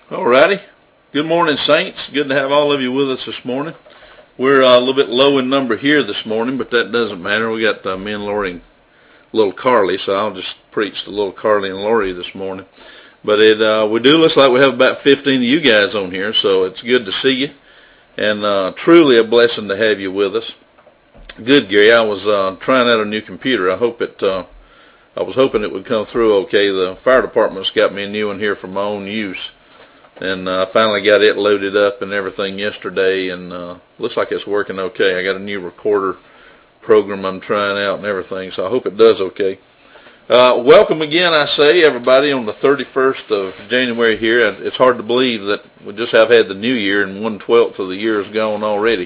Alrighty. Good morning, saints. Good to have all of you with us this morning. We're a little bit low in number here this morning, but that doesn't matter. We got me and Lori and little Carly, so I'll just preach to little Carly and Lori this morning. But we do look like we have about 15 of you guys on here, so it's good to see you, and truly a blessing to have you with us. Good, Gary. I was trying out a new computer. I was hoping it would come through okay. The fire department's got me a new one here for my own use. And I finally got it loaded up and everything yesterday, and looks like it's working okay. I got a new recorder program I'm trying out and everything, so I hope it does okay. Welcome again, I say, everybody, on the 31st of January here. It's hard to believe that we just have had the new year and 1/12 of the year is gone already.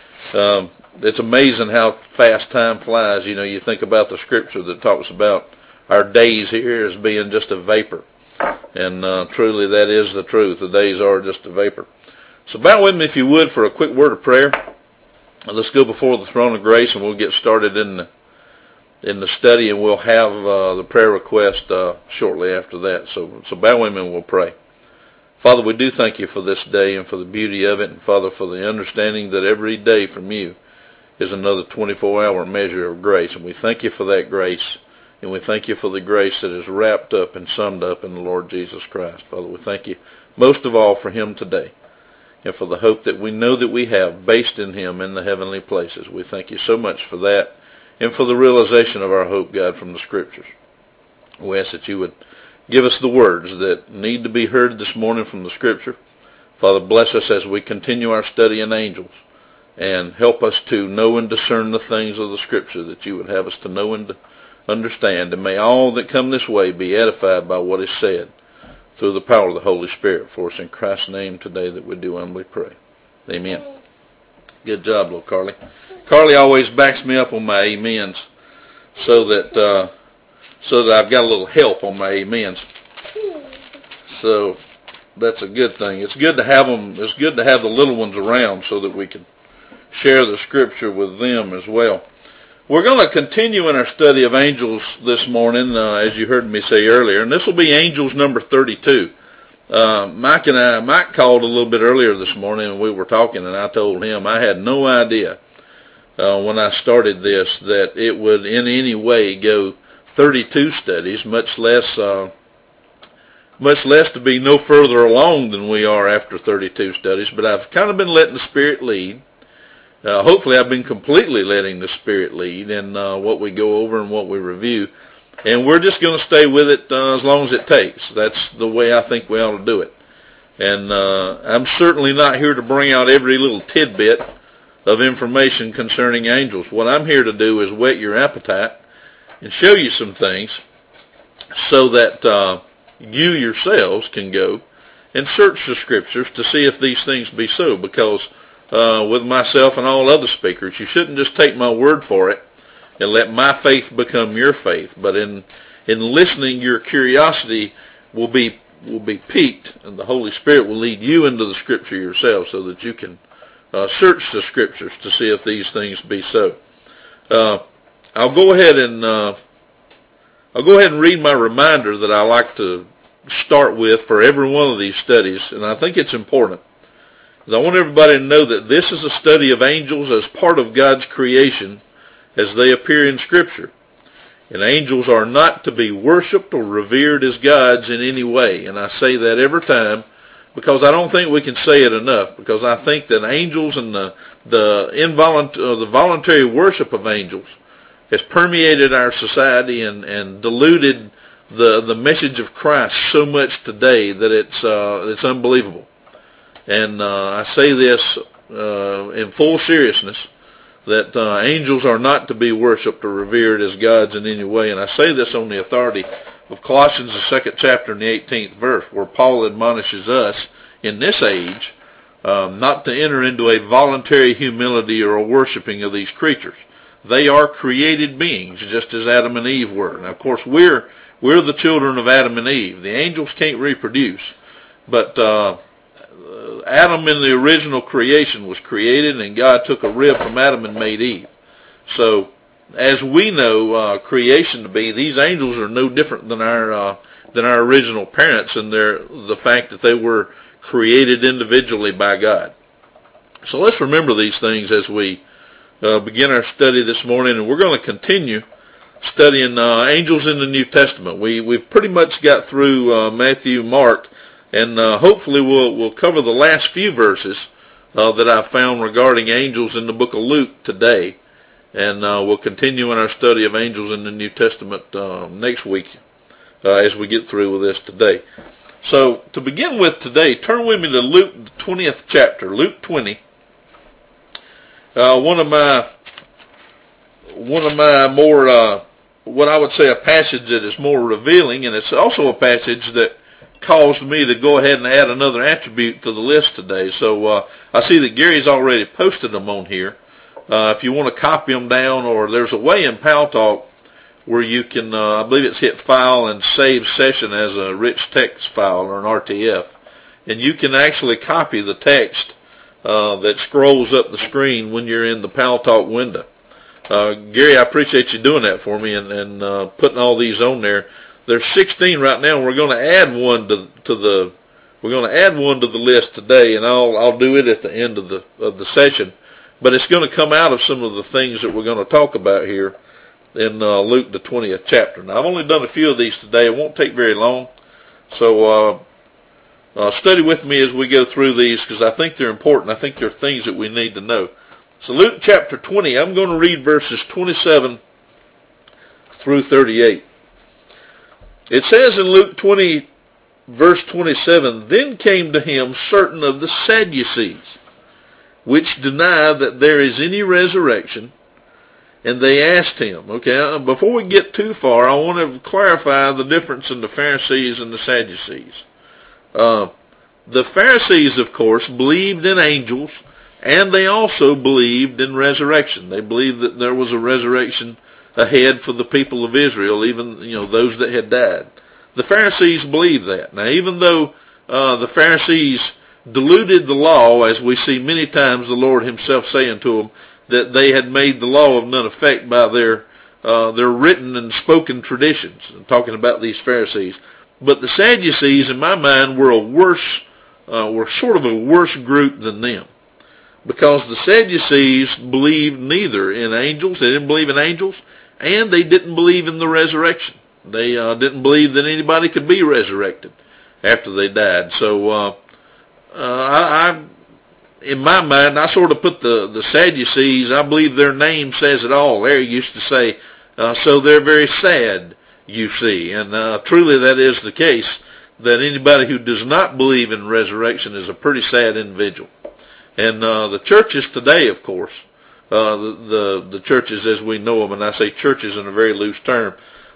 It's amazing how fast time flies. You know, you think about the scripture that talks about our days here as being just a vapor. And truly that is the truth. The days are just a vapor. So bow with me if you would for a quick word of prayer. Let's go before the throne of grace and we'll get started in the study, and we'll have the prayer request shortly after that. So bow with me and we'll pray. Father, we do thank you for this day and for the beauty of it, and Father, for the understanding that every day from you is another 24-hour measure of grace, and we thank you for that grace. And we thank you for the grace that is wrapped up and summed up in the Lord Jesus Christ. Father, we thank you most of all for him today and for the hope that we know that we have based in him in the heavenly places. We thank you so much for that and for the realization of our hope, God, from the scriptures. We ask that you would give us the words that need to be heard this morning from the scripture. Father, bless us as we continue our study in angels, and help us to know and discern the things of the scripture that you would have us to know and to understand, and may all that come this way be edified by what is said through the power of the Holy Spirit. For us in Christ's name today that we do humbly pray. Amen. Good job, little Carly. Carly always backs me up on my amens, so that I've got a little help on my amens. So that's a good thing. It's good to have them. It's good to have the little ones around so that we can share the scripture with them as well. We're going to continue in our study of angels this morning, as you heard me say earlier, and this will be angels number 32. Mike called a little bit earlier this morning, and we were talking, and I told him I had no idea when I started this that it would in any way go 32 studies, much less to be no further along than we are after 32 studies. But I've kind of been letting the Spirit lead. Hopefully I've been completely letting the Spirit lead in what we go over and what we review. And we're just going to stay with it as long as it takes. That's the way I think we ought to do it. And I'm certainly not here to bring out every little tidbit of information concerning angels. What I'm here to do is whet your appetite and show you some things so that you yourselves can go and search the scriptures to see if these things be so. Because with myself and all other speakers, you shouldn't just take my word for it and let my faith become your faith. But in listening, your curiosity will be piqued, and the Holy Spirit will lead you into the scripture yourself so that you can search the scriptures to see if these things be so. I'll go ahead and read my reminder that I like to start with for every one of these studies, and I think it's important. I want everybody to know that this is a study of angels as part of God's creation as they appear in Scripture. And angels are not to be worshipped or revered as gods in any way. And I say that every time because I don't think we can say it enough, because I think that angels and the voluntary worship of angels has permeated our society and diluted the message of Christ so much today that it's unbelievable. And I say this in full seriousness, that angels are not to be worshipped or revered as gods in any way. And I say this on the authority of Colossians, the 2nd chapter and the 18th verse, where Paul admonishes us in this age not to enter into a voluntary humility or a worshiping of these creatures. They are created beings, just as Adam and Eve were. Now, of course, we're the children of Adam and Eve. The angels can't reproduce, but Adam in the original creation was created, and God took a rib from Adam and made Eve. So, as we know creation to be, these angels are no different than our original parents, and the fact that they were created individually by God. So let's remember these things as we begin our study this morning, and we're going to continue studying angels in the New Testament. We've pretty much got through Matthew, Mark, and hopefully we'll cover the last few verses that I found regarding angels in the book of Luke today. And we'll continue in our study of angels in the New Testament next week as we get through with this today. So to begin with today, turn with me to Luke, the 20th chapter, Luke 20. One of my more, what I would say, a passage that is more revealing, and it's also a passage that caused me to go ahead and add another attribute to the list today. So I see that Gary's already posted them on here. If you want to copy them down, or there's a way in Paltalk where you can, I believe it's hit file and save session as a rich text file or an RTF, and you can actually copy the text that scrolls up the screen when you're in the Paltalk window. Gary, I appreciate you doing that for me and putting all these on there. There's 16 right now, and we're going to add one to the list today, and I'll do it at the end of the session. But it's going to come out of some of the things that we're going to talk about here in Luke, the 20th chapter. Now, I've only done a few of these today. It won't take very long. So study with me as we go through these, because I think they're important. I think they're things that we need to know. So Luke chapter 20, I'm going to read verses 27 through 38. It says in Luke 20, verse 27, "Then came to him certain of the Sadducees, which deny that there is any resurrection, and they asked him." Okay, before we get too far, I want to clarify the difference in the Pharisees and the Sadducees. The Pharisees, of course, believed in angels, and they also believed in resurrection. They believed that there was a resurrection ahead for the people of Israel, even those that had died. The Pharisees believed that. Now, even though the Pharisees diluted the law, as we see many times the Lord himself saying to them that they had made the law of none effect by their written and spoken traditions, and talking about these Pharisees. But the Sadducees, in my mind, were sort of a worse group than them, because the Sadducees believed neither in angels, they didn't believe in angels, and they didn't believe in the resurrection. They didn't believe that anybody could be resurrected after they died. So in my mind, I sort of put the Sadducees, I believe their name says it all. Larry used to say, so they're very sad, you see. And truly that is the case, that anybody who does not believe in resurrection is a pretty sad individual. And the churches today, of course, the churches as we know them, and I say churches in a very loose term,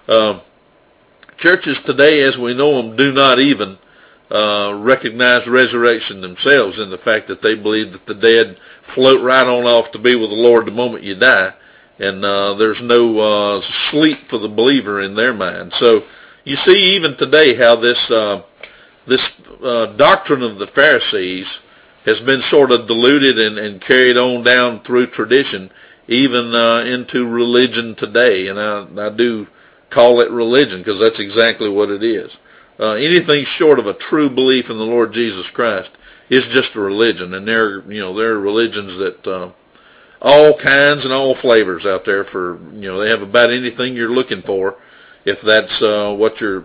churches today as we know them do not even recognize resurrection themselves, in the fact that they believe that the dead float right on off to be with the Lord the moment you die, and there's no sleep for the believer in their mind. So you see even today how this doctrine of the Pharisees has been sort of diluted and carried on down through tradition, even into religion today. And I do call it religion, because that's exactly what it is. Anything short of a true belief in the Lord Jesus Christ is just a religion, and there are religions that all kinds and all flavors out there for they have about anything you're looking for, if that's what you're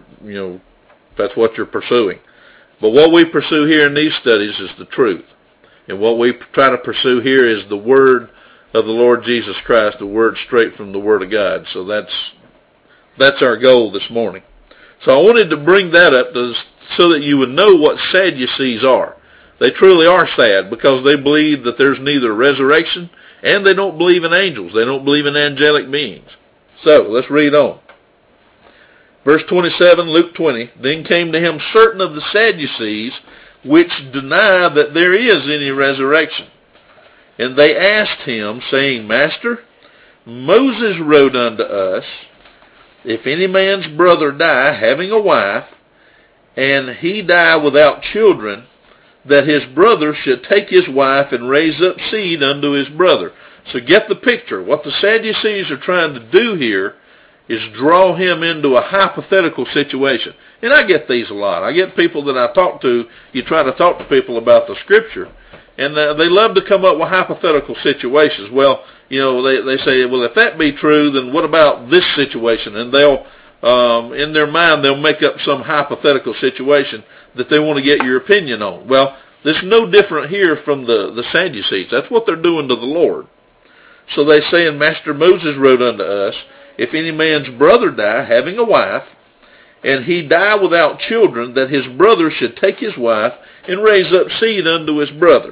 pursuing. But what we pursue here in these studies is the truth, and what we try to pursue here is the Word of the Lord Jesus Christ, the Word straight from the Word of God. So that's our goal this morning. So I wanted to bring that up so that you would know what Sadducees are. They truly are sad, because they believe that there's neither resurrection, and they don't believe in angels. They don't believe in angelic beings. So let's read on. Verse 27, Luke 20, "Then came to him certain of the Sadducees, which deny that there is any resurrection. And they asked him, saying, Master, Moses wrote unto us, if any man's brother die, having a wife, and he die without children, that his brother should take his wife and raise up seed unto his brother." So get the picture. What the Sadducees are trying to do here is draw him into a hypothetical situation. And I get these a lot. I get people that I talk to, you try to talk to people about the Scripture, and they love to come up with hypothetical situations. Well, they say, well, if that be true, then what about this situation? And they'll, in their mind, they'll make up some hypothetical situation that they want to get your opinion on. Well, this is no different here from the Sadducees. That's what they're doing to the Lord. So they say, and Master Moses wrote unto us, if any man's brother die, having a wife, and he die without children, that his brother should take his wife and raise up seed unto his brother.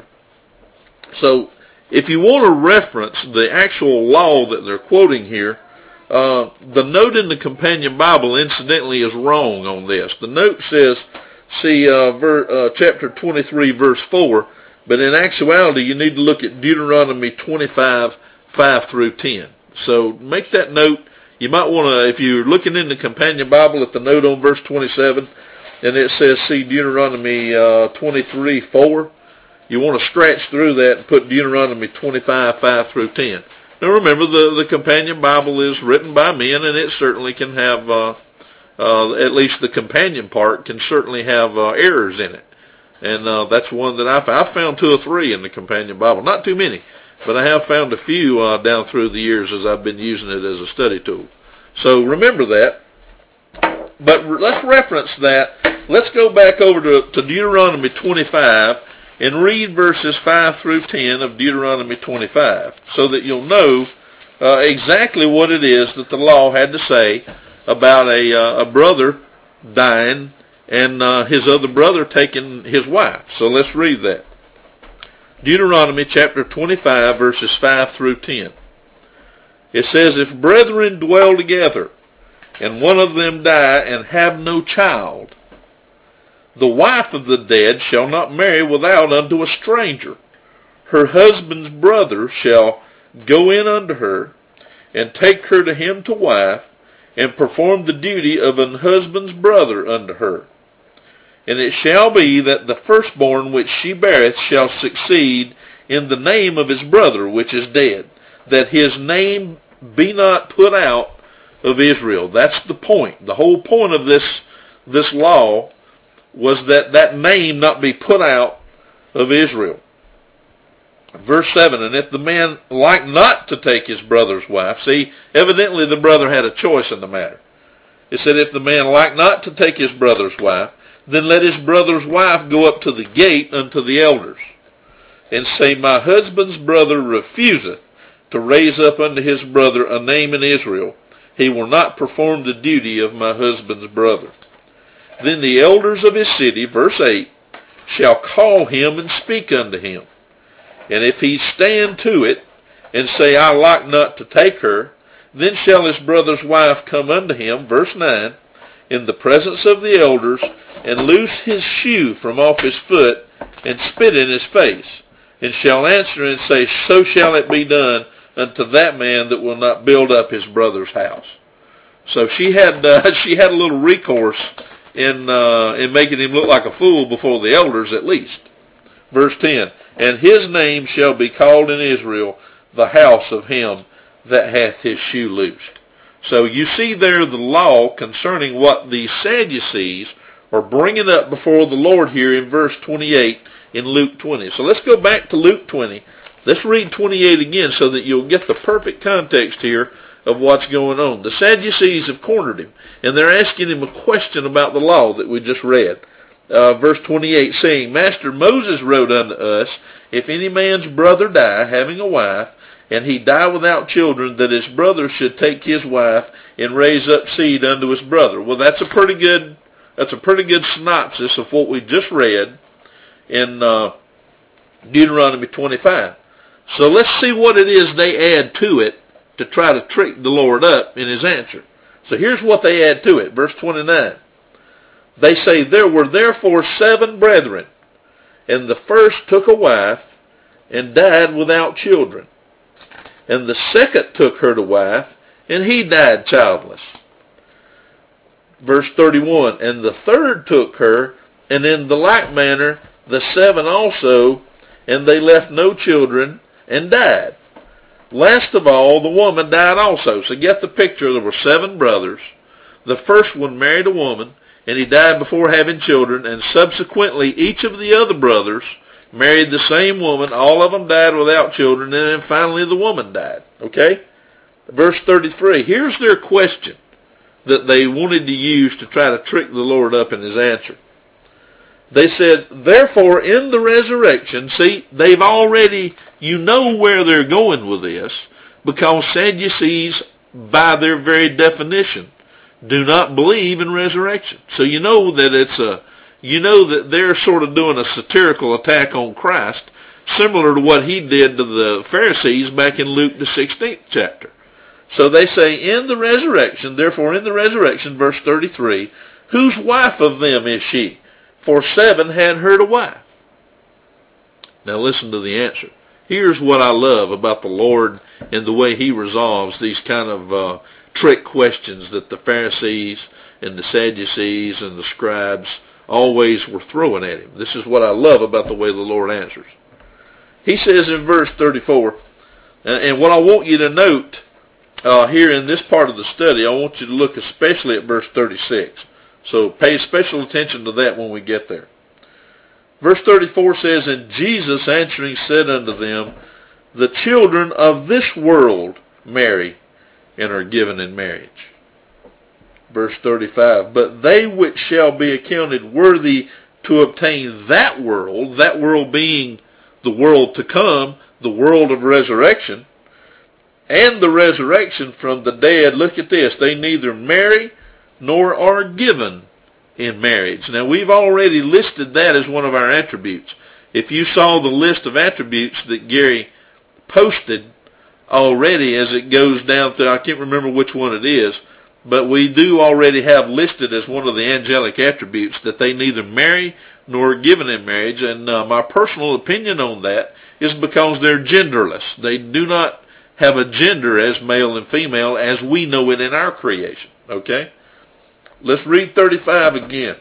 So if you want to reference the actual law that they're quoting here, the note in the Companion Bible, incidentally, is wrong on this. The note says, chapter 23, verse 4, but in actuality, you need to look at Deuteronomy 25, 5 through 10. So make that note. You might want to, if you're looking in the Companion Bible at the note on verse 27, and it says, see Deuteronomy 23, 4, you want to scratch through that and put Deuteronomy 25, 5 through 10. Now remember, the Companion Bible is written by men, and it certainly can have, at least the companion part can certainly have errors in it. And that's one that I've found 2 or 3 in the Companion Bible. Not too many, but I have found a few down through the years as I've been using it as a study tool. So remember that. But let's reference that. Let's go back over to Deuteronomy 25 and read verses 5 through 10 of Deuteronomy 25 so that you'll know exactly what it is that the law had to say about a brother dying and his other brother taking his wife. So let's read that. Deuteronomy chapter 25, verses 5 through 10. It says, if brethren dwell together, and one of them die and have no child, the wife of the dead shall not marry without unto a stranger. Her husband's brother shall go in unto her, and take her to him to wife, and perform the duty of an husband's brother unto her. And it shall be that the firstborn which she beareth shall succeed in the name of his brother which is dead, that his name be not put out of Israel. That's the point. The whole point of this law was that name not be put out of Israel. Verse 7, and if the man like not to take his brother's wife, see, evidently the brother had a choice in the matter. It said, if the man like not to take his brother's wife, then let his brother's wife go up to the gate unto the elders, and say, my husband's brother refuseth to raise up unto his brother a name in Israel. He will not perform the duty of my husband's brother. Then the elders of his city, verse 8, shall call him and speak unto him. And if he stand to it, and say, I like not to take her, then shall his brother's wife come unto him, verse 9, in the presence of the elders, and loose his shoe from off his foot, and spit in his face, and shall answer and say, so shall it be done unto that man that will not build up his brother's house. So she had a little recourse in making him look like a fool before the elders at least. Verse 10, and his name shall be called in Israel the house of him that hath his shoe loosed. So you see there the law concerning what the Sadducees are bringing up before the Lord here in verse 28 in Luke 20. So let's go back to Luke 20. Let's read 28 again so that you'll get the perfect context here of what's going on. The Sadducees have cornered him, and they're asking him a question about the law that we just read. Verse 28 saying, Master Moses wrote unto us, if any man's brother die, having a wife, and he die without children, that his brother should take his wife and raise up seed unto his brother. Well, that's a pretty good synopsis of what we just read in Deuteronomy 25. So let's see what it is they add to it to try to trick the Lord up in his answer. So here's what they add to it. Verse 29. They say, there were therefore 7 brethren, and the first took a wife, and died without children. And the second took her to wife, and he died childless. Verse 31, and the third took her, and in the like manner the 7 also, and they left no children, and died. Last of all, the woman died also. So get the picture. There were 7 brothers. The first one married a woman, and he died before having children, and subsequently each of the other brothers married the same woman. All of them died without children, and then finally the woman died. Okay? Verse 33. Here's their question that they wanted to use to try to trick the Lord up in his answer. They said, therefore in the resurrection, see, they've already, you know where they're going with this, because Sadducees, by their very definition, do not believe in resurrection. So you know that they're sort of doing a satirical attack on Christ, similar to what he did to the Pharisees back in Luke the 16th chapter. So they say, in the resurrection, therefore in the resurrection, verse 33, whose wife of them is she? For 7 had her to wife. Now listen to the answer. Here's what I love about the Lord and the way he resolves these kind of trick questions that the Pharisees and the Sadducees and the scribes always were throwing at him. This is what I love about the way the Lord answers. He says in verse 34, and what I want you to note here in this part of the study, I want you to look especially at verse 36. So pay special attention to that when we get there. Verse 34 says, and Jesus answering said unto them, the children of this world marry and are given in marriage. Verse 35, but they which shall be accounted worthy to obtain that world being the world to come, the world of resurrection, and the resurrection from the dead, look at this, they neither marry nor are given in marriage. Now we've already listed that as one of our attributes. If you saw the list of attributes that Gary posted already as it goes down through, I can't remember which one it is, but we do already have listed as one of the angelic attributes that they neither marry nor are given in marriage. And my personal opinion on that is because they're genderless. They do not have a gender as male and female as we know it in our creation. Okay? Let's read 35 again.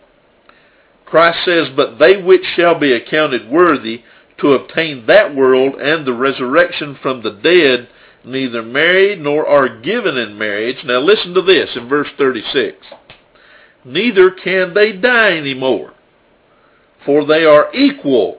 Christ says, but they which shall be accounted worthy to obtain that world and the resurrection from the dead neither marry nor are given in marriage. Now listen to this in verse 36. Neither can they die anymore, for they are equal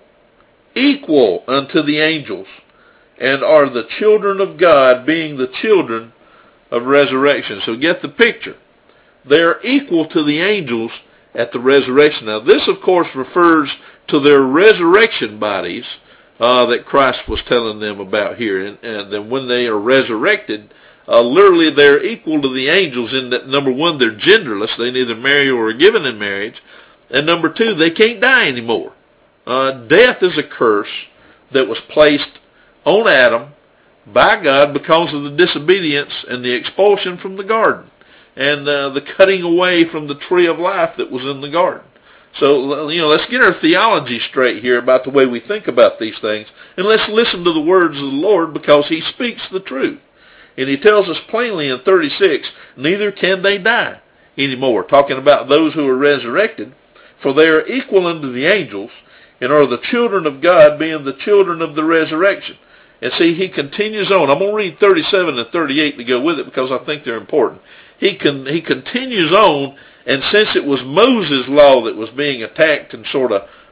unto the angels, and are the children of God, being the children of resurrection. So get the picture. They are equal to the angels at the resurrection. Now this of course refers to their resurrection bodies that Christ was telling them about here. And then when they are resurrected, literally they're equal to the angels in that, number one, they're genderless. They neither marry or are given in marriage. And number two, they can't die anymore. Death is a curse that was placed on Adam by God because of the disobedience and the expulsion from the garden, and the cutting away from the tree of life that was in the garden. So, let's get our theology straight here about the way we think about these things, and let's listen to the words of the Lord, because he speaks the truth. And he tells us plainly in 36, neither can they die anymore, talking about those who are resurrected, for they are equal unto the angels, and are the children of God, being the children of the resurrection. And see, he continues on. I'm going to read 37 and 38 to go with it, because I think they're important. He continues on, and since it was Moses' law that was being attacked and sort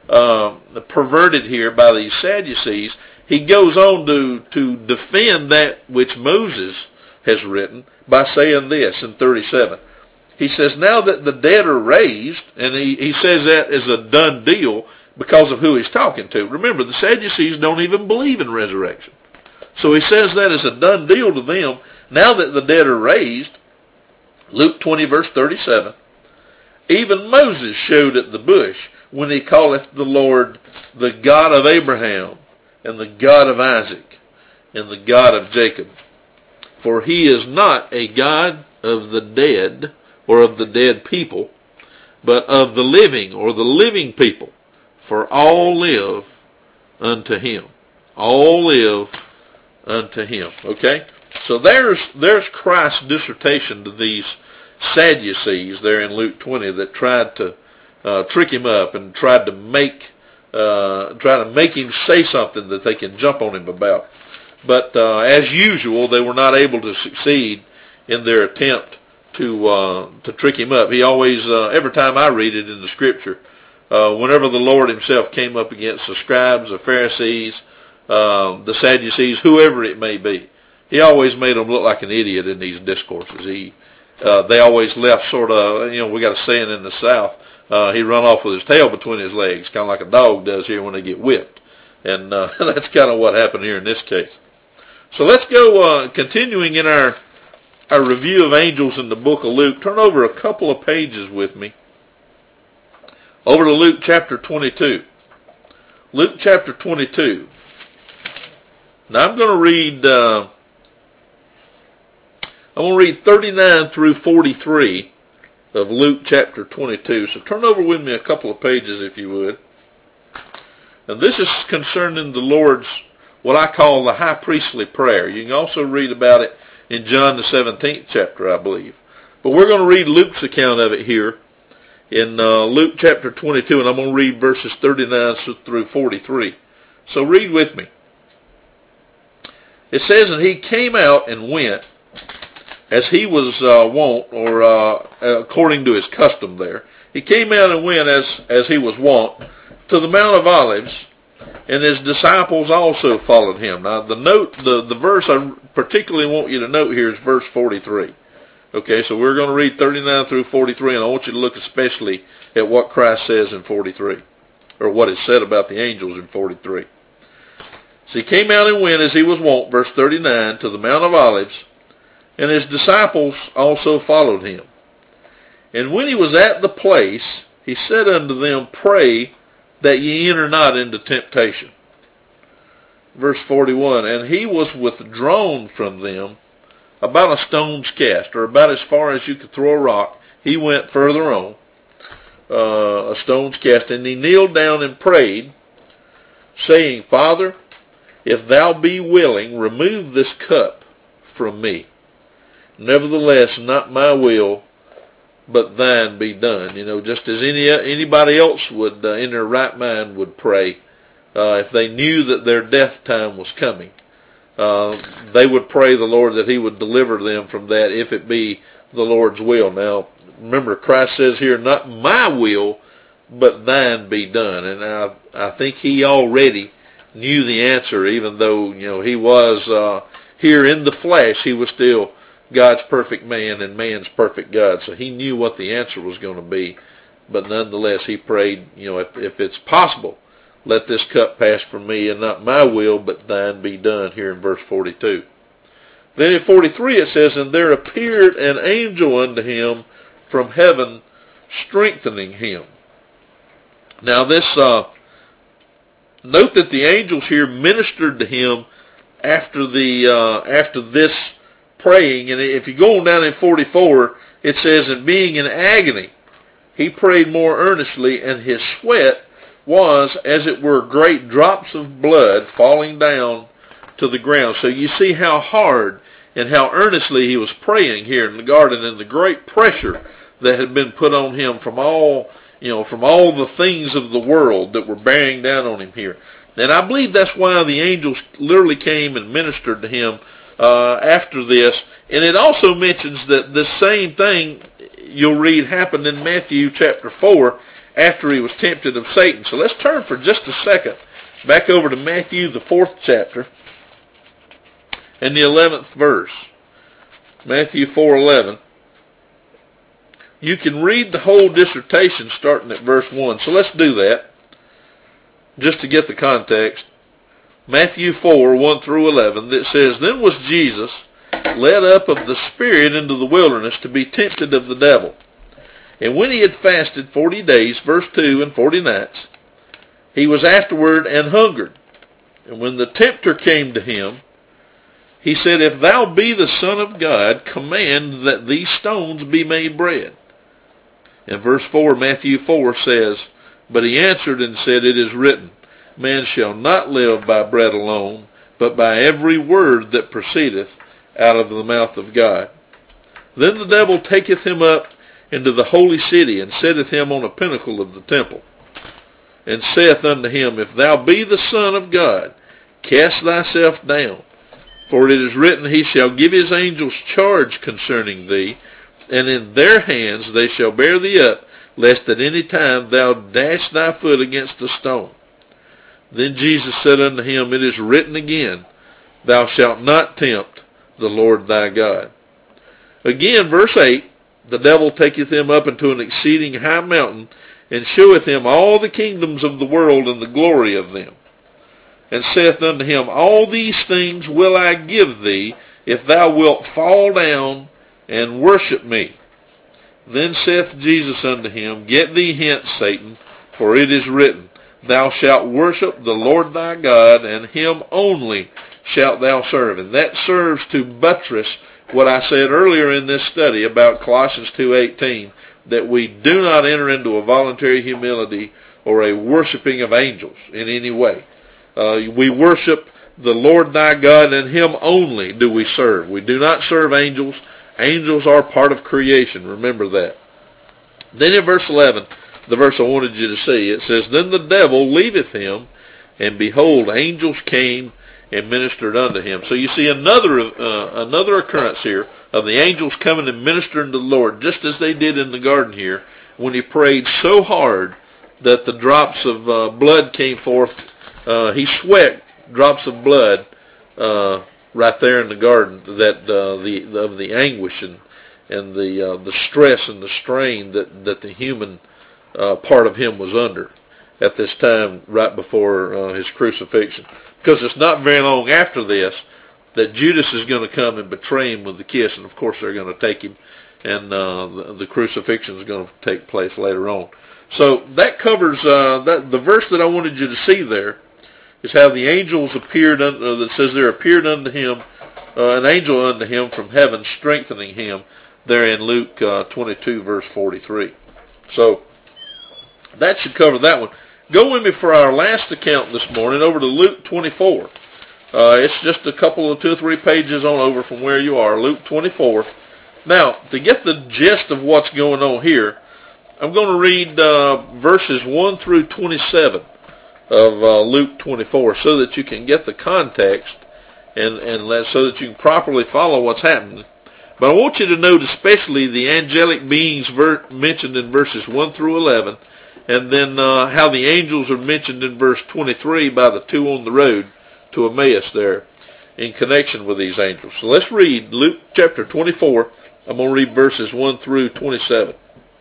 of perverted here by these Sadducees, he goes on to defend that which Moses has written by saying this in 37. He says, now that the dead are raised, and he says that as a done deal because of who he's talking to. Remember, the Sadducees don't even believe in resurrection. So he says that as a done deal to them. Now that the dead are raised, Luke 20 verse 37, even Moses showed at the bush when he calleth the Lord the God of Abraham and the God of Isaac and the God of Jacob. For he is not a God of the dead or of the dead people, but of the living or the living people. For all live unto him. All live unto him. Okay? So there's Christ's dissertation to these Sadducees there in Luke 20 that tried to trick him up and tried to make him say something that they can jump on him about. But as usual, they were not able to succeed in their attempt to trick him up. He always, every time I read it in the Scripture, whenever the Lord himself came up against the scribes, the Pharisees, the Sadducees, whoever it may be, he always made them look like an idiot in these discourses. They always left sort of, we got a saying in the South, he run off with his tail between his legs, kind of like a dog does here when they get whipped. And that's kind of what happened here in this case. So let's go, continuing in our review of angels in the book of Luke. Turn over a couple of pages with me. Over to Luke chapter 22. Luke chapter 22. Now I'm going to read 39 through 43 of Luke chapter 22. So turn over with me a couple of pages if you would. And this is concerning the Lord's, what I call the high priestly prayer. You can also read about it in John the 17th chapter, I believe. But we're going to read Luke's account of it here in Luke chapter 22, and I'm going to read verses 39 through 43. So read with me. It says, and he came out and went, as he was wont, or according to his custom there. He came out and went as he was wont to the Mount of Olives, and his disciples also followed him. Now the verse I particularly want you to note here is verse 43. Okay, so we're going to read 39 through 43, and I want you to look especially at what Christ says in 43, or what is said about the angels in 43. So he came out and went as he was wont, verse 39, to the Mount of Olives, and his disciples also followed him. And when he was at the place, he said unto them, pray that ye enter not into temptation. Verse 41, and he was withdrawn from them about a stone's cast, or about as far as you could throw a rock. He went further on, a stone's cast, and he kneeled down and prayed, saying, Father, if thou be willing, remove this cup from me. Nevertheless, not my will, but thine be done. Just as anybody else would, in their right mind, would pray, if they knew that their death time was coming. They would pray the Lord that he would deliver them from that if it be the Lord's will. Now, remember, Christ says here, not my will, but thine be done. And I think he already knew the answer, even though, he was here in the flesh, he was still God's perfect man and man's perfect God. So he knew what the answer was going to be. But nonetheless, he prayed, if it's possible, let this cup pass from me, and not my will, but thine be done, here in verse 42. Then in 43 it says, and there appeared an angel unto him from heaven, strengthening him. Now this, note that the angels here ministered to him after this praying. And if you go on down in 44, it says, and being in agony, he prayed more earnestly, and his sweat was, as it were, great drops of blood falling down to the ground. So you see how hard and how earnestly he was praying here in the garden, and the great pressure that had been put on him from all the things of the world that were bearing down on him here. And I believe that's why the angels literally came and ministered to him after this. And it also mentions that the same thing you'll read happened in Matthew chapter 4 after he was tempted of Satan. So let's turn for just a second back over to Matthew, the 4th chapter, and the 11th verse. Matthew 4:11. You can read the whole dissertation starting at verse 1. So let's do that, just to get the context. Matthew 4:1 through 11, that says, then was Jesus led up of the Spirit into the wilderness to be tempted of the devil. And when he had fasted 40 days, verse 2, and 40 nights, he was afterward and hungered. And when the tempter came to him, he said, if thou be the Son of God, command that these stones be made bread. And verse 4, Matthew 4 says, but he answered and said, it is written, man shall not live by bread alone, but by every word that proceedeth out of the mouth of God. Then the devil taketh him up into the holy city, and setteth him on a pinnacle of the temple, and saith unto him, if thou be the Son of God, cast thyself down, For it is written, He shall give His angels charge concerning thee, and in their hands they shall bear thee up, lest at any time thou dash thy foot against a stone. Then Jesus said unto him, It is written again, Thou shalt not tempt the Lord thy God. Again, verse 8, the devil taketh him up into an exceeding high mountain, and sheweth him all the kingdoms of the world and the glory of them, and saith unto him, All these things will I give thee, if thou wilt fall down and worship me. Then saith Jesus unto him, Get thee hence, Satan, for it is written, Thou shalt worship the Lord thy God, and Him only shalt thou serve. And that serves to buttress what I said earlier in this study about Colossians 2:18, that we do not enter into a voluntary humility or a worshiping of angels in any way. We worship the Lord thy God, and Him only do we serve. We do not serve angels. Angels are part of creation. Remember that. Then in verse 11, the verse I wanted you to see, it says, Then the devil leaveth him, and behold, angels came and ministered unto him. So you see another occurrence here of the angels coming and ministering to the Lord, just as they did in the garden here, when he prayed so hard that the drops of blood came forth. He sweat drops of blood right there in the garden, that of the anguish and the stress and the strain that the human part of him was under at this time right before his crucifixion. Because it's not very long after this that Judas is going to come and betray him with the kiss, and of course they're going to take him, and the crucifixion is going to take place later on. So that covers the verse that I wanted you to see there is how the angels appeared. That says there appeared unto him an angel unto him from heaven, strengthening him. There in Luke 22 verse 43. So that should cover that one. Go with me for our last account this morning over to Luke 24. It's just a couple of 2 or 3 pages on over from where you are, Luke 24. Now, to get the gist of what's going on here, I'm going to read verses 1 through 27 of Luke 24 so that you can get the context and so that you can properly follow what's happening. But I want you to note especially the angelic beings mentioned in verses 1 through 11, and then how the angels are mentioned in verse 23 by the 2 on the road to Emmaus there in connection with these angels. So let's read Luke chapter 24. I'm going to read verses 1 through 27.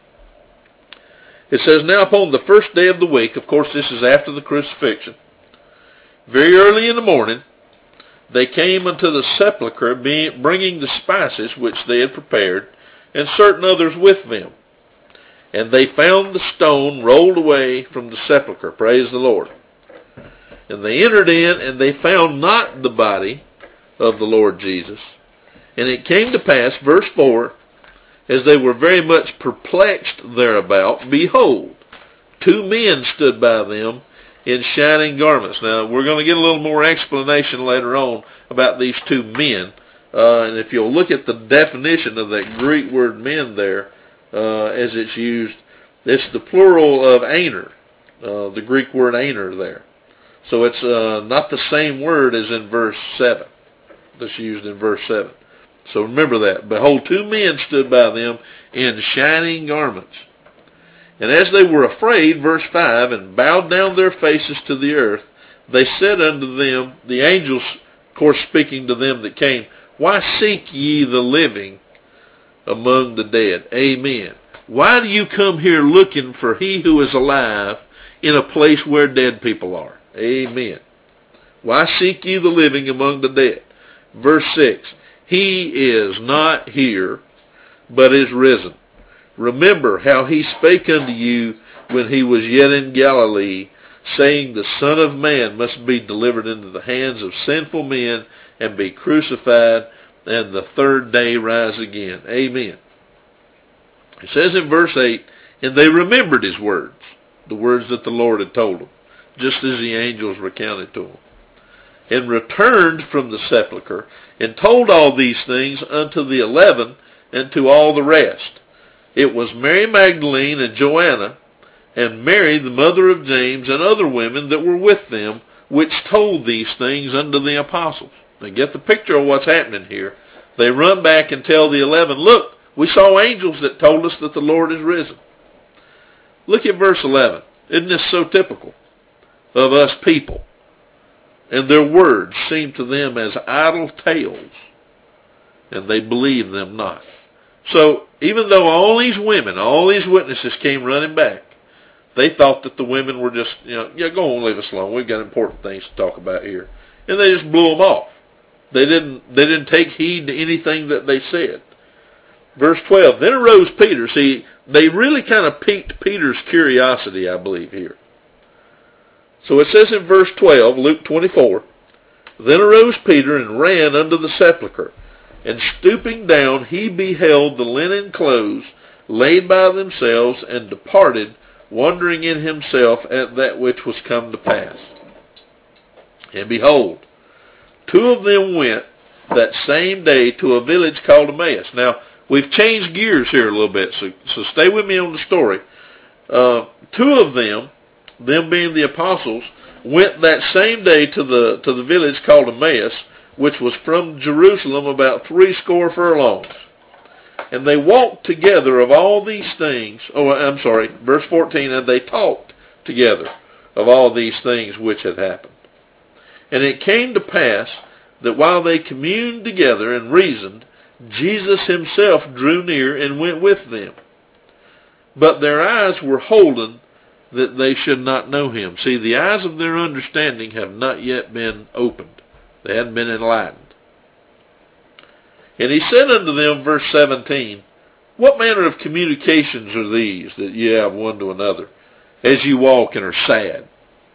It says, Now upon the first day of the week, of course this is after the crucifixion, very early in the morning, they came unto the sepulchre, bringing the spices which they had prepared, and certain others with them. And they found the stone rolled away from the sepulchre. Praise the Lord. And they entered in, and they found not the body of the Lord Jesus. And it came to pass, verse 4, as they were very much perplexed thereabout, behold, 2 men stood by them in shining garments. Now, we're going to get a little more explanation later on about these 2 men. And if you'll look at the definition of that Greek word men there, as it's used, it's the plural of aner, the Greek word aner there. So it's not the same word as in verse 7, that's used in verse 7. So remember that. Behold, 2 men stood by them in shining garments. And as they were afraid, verse 5, and bowed down their faces to the earth, they said unto them, the angels, of course speaking to them that came, Why seek ye the living among the dead? Amen. Why do you come here looking for he who is alive in a place where dead people are? Amen. Why seek ye the living among the dead? Verse 6, He is not here, but is risen. Remember how he spake unto you when he was yet in Galilee, saying, The Son of Man must be delivered into the hands of sinful men, and be crucified, and the 3rd day rise again. Amen. It says in verse 8, And they remembered his words, the words that the Lord had told them, just as the angels recounted to them, and returned from the sepulchre, and told all these things unto the 11, and to all the rest. It was Mary Magdalene and Joanna, and Mary the mother of James, and other women that were with them, which told these things unto the apostles. They get the picture of what's happening here. They run back and tell the 11, look, we saw angels that told us that the Lord is risen. Look at verse 11. Isn't this so typical of us people? And their words seem to them as idle tales, and they believe them not. So even though all these women, all these witnesses came running back, they thought that the women were just, yeah, go on, leave us alone. We've got important things to talk about here. And they just blew them off. They didn't take heed to anything that they said. Verse 12, then arose Peter. See, they really kind of piqued Peter's curiosity, I believe, here. So it says in verse 12, Luke 24, then arose Peter and ran unto the sepulchre, and stooping down he beheld the linen clothes laid by themselves, and departed, wondering in himself at that which was come to pass. And behold, two of them went that same day to a village called Emmaus. Now, we've changed gears here a little bit, so stay with me on the story. Two of them being the apostles, went that same day to the village called Emmaus, which was from Jerusalem about 80 furlongs. And they walked together of all these things. Verse 14, and they talked together of all these things which had happened. And it came to pass that while they communed together and reasoned, Jesus himself drew near and went with them. But their eyes were holden that they should not know him. See, the eyes of their understanding have not yet been opened. They hadn't been enlightened. And he said unto them, verse 17, what manner of communications are these that ye have one to another, as ye walk and are sad?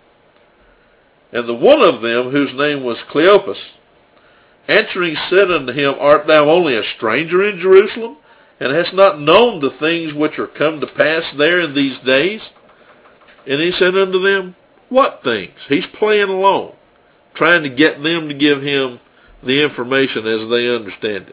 And the one of them, whose name was Cleopas, answering said unto him, art thou only a stranger in Jerusalem, and hast not known the things which are come to pass there in these days? And he said unto them, what things? He's playing along, trying to get them to give him the information as they understand it.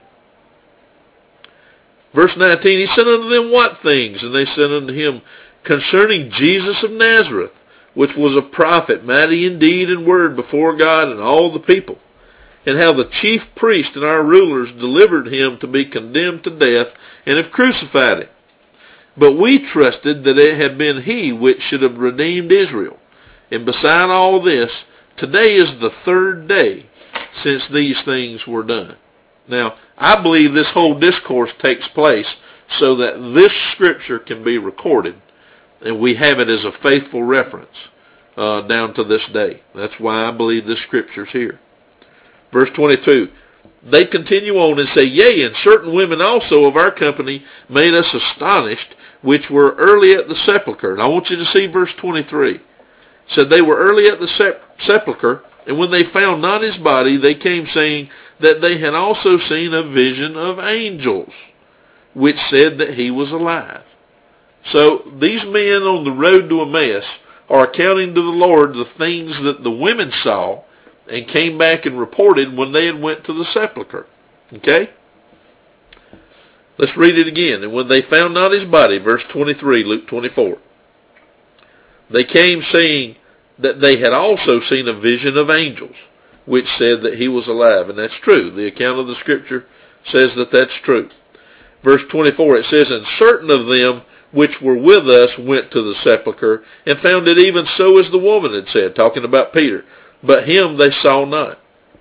Verse 19, he said unto them, what things? And they said unto him, concerning Jesus of Nazareth, which was a prophet, mighty in deed and word before God and all the people, and how the chief priest and our rulers delivered him to be condemned to death, and have crucified him. But we trusted that it had been he which should have redeemed Israel. And beside all this, today is the 3rd day since these things were done. Now, I believe this whole discourse takes place so that this scripture can be recorded, and we have it as a faithful reference down to this day. That's why I believe this scripture's here. Verse 22, they continue on and say, yea, and certain women also of our company made us astonished, which were early at the sepulchre. And I want you to see verse 23. It said they were early at the sepulchre, and when they found not his body, they came saying that they had also seen a vision of angels, which said that he was alive. So these men on the road to Emmaus are accounting to the Lord the things that the women saw and came back and reported when they had went to the sepulchre. Okay? Let's read it again. And when they found not his body, verse 23, Luke 24, they came saying that they had also seen a vision of angels, which said that he was alive. And that's true. The account of the scripture says that that's true. Verse 24, it says, and certain of them which were with us went to the sepulchre, and found it even so as the woman had said, talking about Peter. But him they saw not.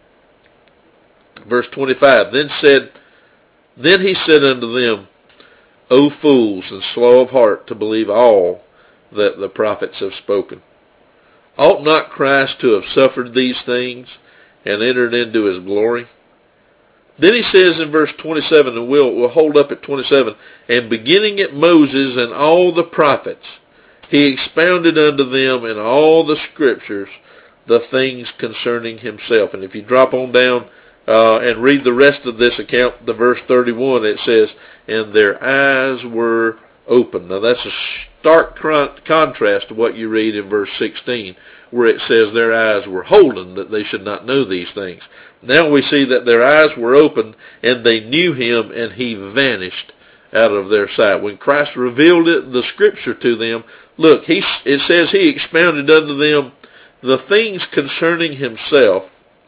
Verse 25, Then he said unto them, O fools, and slow of heart to believe all that the prophets have spoken. Ought not Christ to have suffered these things, and entered into his glory? Then he says in verse 27, and we'll hold up at 27, and beginning at Moses and all the prophets, he expounded unto them in all the scriptures the things concerning himself. And if you drop on down and read the rest of this account, the verse 31, it says, and their eyes were open. Now that's a stark contrast to what you read in verse 16, where it says their eyes were holden, that they should not know these things. Now we see that their eyes were opened, and they knew him, and he vanished out of their sight. When Christ revealed the scripture to them, look, it says he expounded unto them the things concerning himself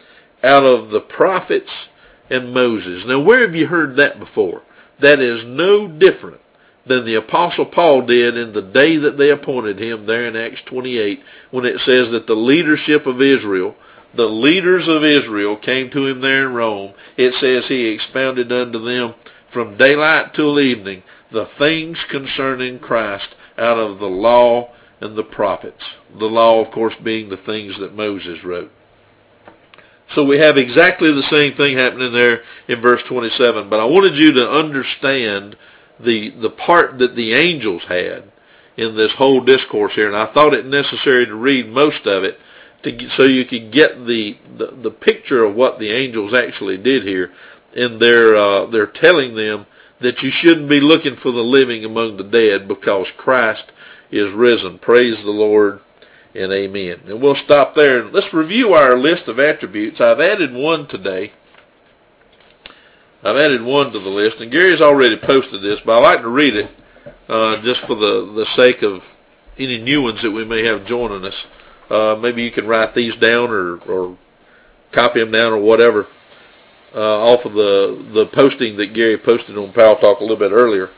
out of the prophets and Moses. Now, where have you heard that before? That is no different than the Apostle Paul did in the day that they appointed him there in Acts 28, when it says that the leadership of Israel, the leaders of Israel came to him there in Rome. It says he expounded unto them from daylight till evening the things concerning Christ out of the law and the prophets. The law, of course, being the things that Moses wrote. So we have exactly the same thing happening there in verse 27. But I wanted you to understand the part that the angels had in this whole discourse here. And I thought it necessary to read most of it so you could get the picture of what the angels actually did here. And they're telling them that you shouldn't be looking for the living among the dead because Christ is risen. Praise the Lord and amen. And we'll stop there. Let's review our list of attributes. I've added one today. I've added one to the list, and Gary's already posted this, but I like to read it just for the sake of any new ones that we may have joining us. Maybe you can write these down or copy them down or whatever off of the posting that Gary posted on Power Talk a little bit earlier.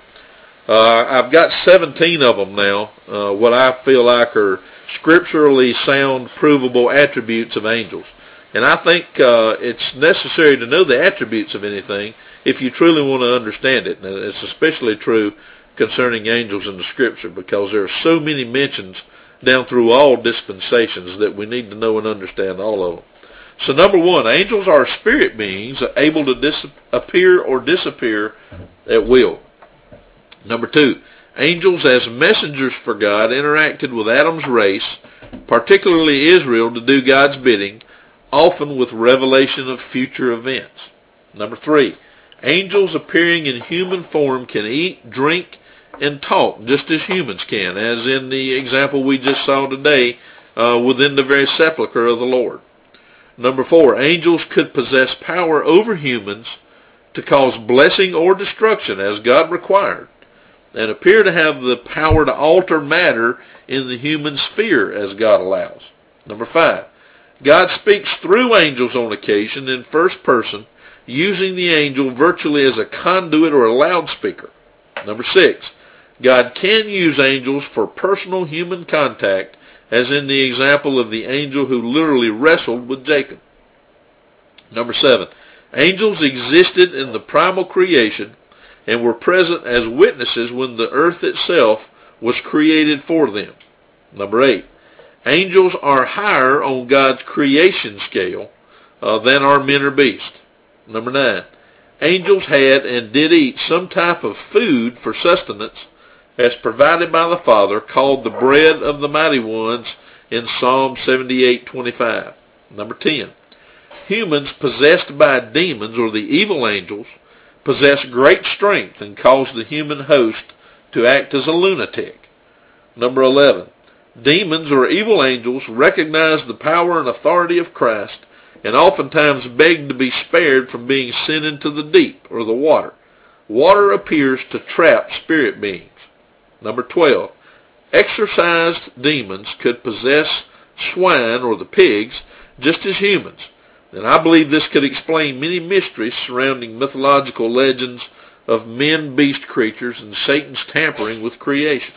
I've got 17 of them now, what I feel like are scripturally sound, provable attributes of angels. And I think it's necessary to know the attributes of anything if you truly want to understand it. And it's especially true concerning angels in the Scripture, because there are so many mentions down through all dispensations that we need to know and understand all of them. So number one, angels are spirit beings able to appear or disappear at will. Number two, angels as messengers for God interacted with Adam's race, particularly Israel, to do God's bidding, often with revelation of future events. Number three, angels appearing in human form can eat, drink, and talk just as humans can, as in the example we just saw today within the very sepulchre of the Lord. Number four, angels could possess power over humans to cause blessing or destruction as God required, and appear to have the power to alter matter in the human sphere as God allows. Number five, God speaks through angels on occasion in first person, using the angel virtually as a conduit or a loudspeaker. Number six, God can use angels for personal human contact, as in the example of the angel who literally wrestled with Jacob. Number seven, angels existed in the primal creation and were present as witnesses when the earth itself was created for them. Number eight, angels are higher on God's creation scale than are men or beasts. Number nine, angels had and did eat some type of food for sustenance as provided by the Father, called the bread of the mighty ones in Psalm 78:25. Number 10, humans possessed by demons or the evil angels possess great strength and cause the human host to act as a lunatic. Number 11, demons or evil angels recognize the power and authority of Christ and oftentimes beg to be spared from being sent into the deep or the water. Water appears to trap spirit beings. Number 12, exorcised demons could possess swine or the pigs just as humans. And I believe this could explain many mysteries surrounding mythological legends of men-beast creatures and Satan's tampering with creation.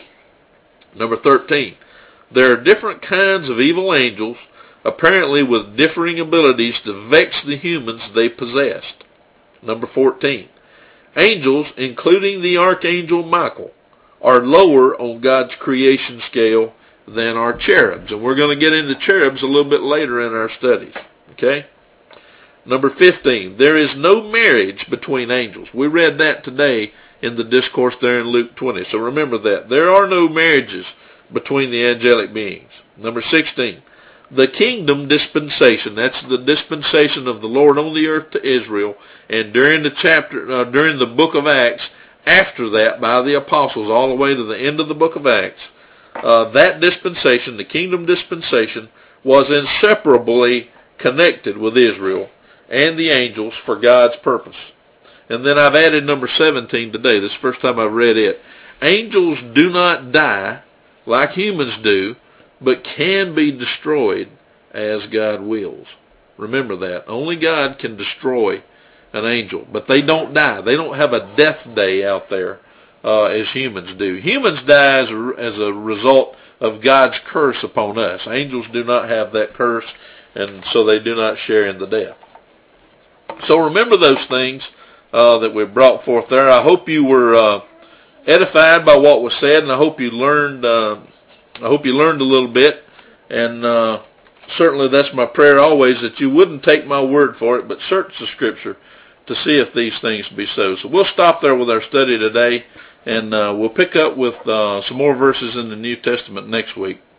Number 13, there are different kinds of evil angels, apparently with differing abilities to vex the humans they possessed. Number 14, angels, including the archangel Michael, are lower on God's creation scale than are cherubs. And we're going to get into cherubs a little bit later in our studies. Okay? Number 15, there is no marriage between angels. We read that today in the discourse there in Luke 20. So remember that. There are no marriages between the angelic beings. Number 16, the kingdom dispensation. That's the dispensation of the Lord on the earth to Israel. And during the book of Acts, after that by the apostles all the way to the end of the book of Acts, that dispensation, the kingdom dispensation, was inseparably connected with Israel and the angels for God's purpose. And then I've added number 17 today. This is the first time I've read it. Angels do not die like humans do, but can be destroyed as God wills. Remember that. Only God can destroy an angel, but they don't die. They don't have a death day out there as humans do. Humans die as a result of God's curse upon us. Angels do not have that curse, and so they do not share in the death. So remember those things that we brought forth there. I hope you were edified by what was said, and I hope you learned. I hope you learned a little bit, and certainly that's my prayer always, that you wouldn't take my word for it, but search the Scripture to see if these things be so. So we'll stop there with our study today, and we'll pick up with some more verses in the New Testament next week.